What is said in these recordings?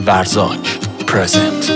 ورزاک پرزنت.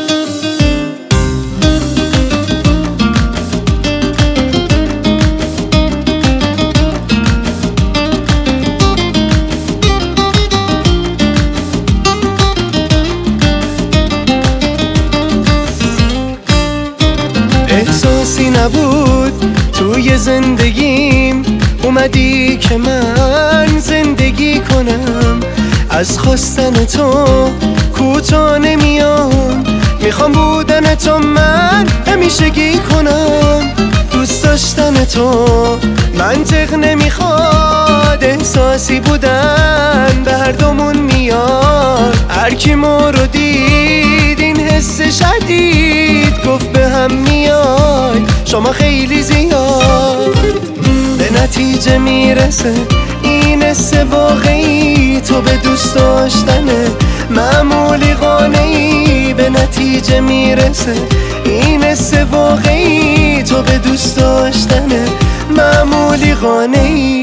احساسی نبود توی زندگیم، اومدی که من زندگی کنم. از خواستن تو کوتاه نمیام، میخوام بودن تو من همیشگی کنم. دوست داشتن تو منطق نمیخواد، احساسی بودن به هر دومون میاد. هر کی ما رو دید این حس شدید گفت به هم میای شما خیلی زیاد. به نتیجه میرسه این حس واقعی، تو به دوست داشتنه معمولی قانعی. به نتیجه میرسه این حس واقعی، تو به دوست داشتنه معمولی قانعی.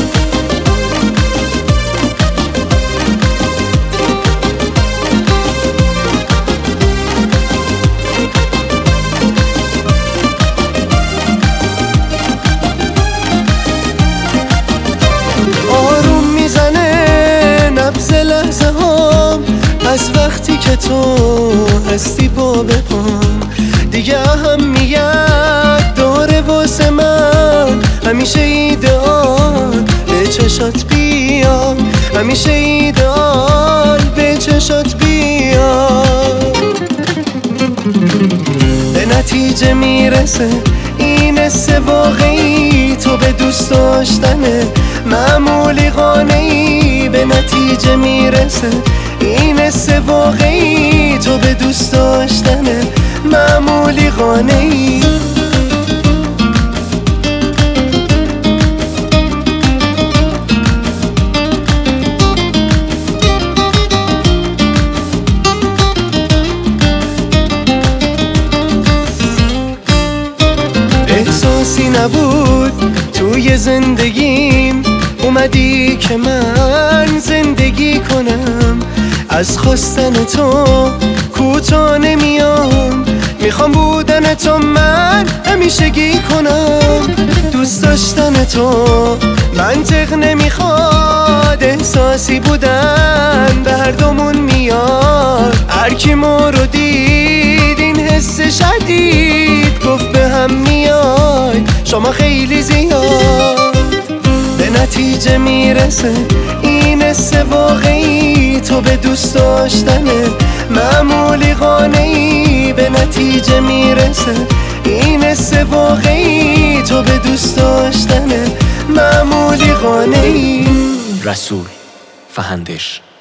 از وقتی که تو هستی با بپام دیگه اهمیت داره واسه من. همیشه ایدئال به چشات بیام، همیشه ایدئال به چشات بیام. به نتیجه میرسه این حس واقعی، تو به دوست داشتنه معمولی قانعی. به نتیجه میرسه این حس واقعی، تو به دوست داشتنه معمولی قانعی. احساسی نبود توی زندگیم، اومدی که من زندگی کنم. از خواستن تو کوتاه نمیام، میخوام بودن تو من همیشگی کنم. دوست داشتن تو منطق نمیخواد، احساسی بودن به هر دومون میاد. هر کی ما رو دید این حس شدید گفت به هم میای شما خیلی زیاد. به نتیجه میرسه این حس واقعی، تو به دوست داشتنه معمولی قانعی. به نتیجه میرسه این حس واقعی، تو به دوست داشتنه معمولی قانعی. رسول فهندش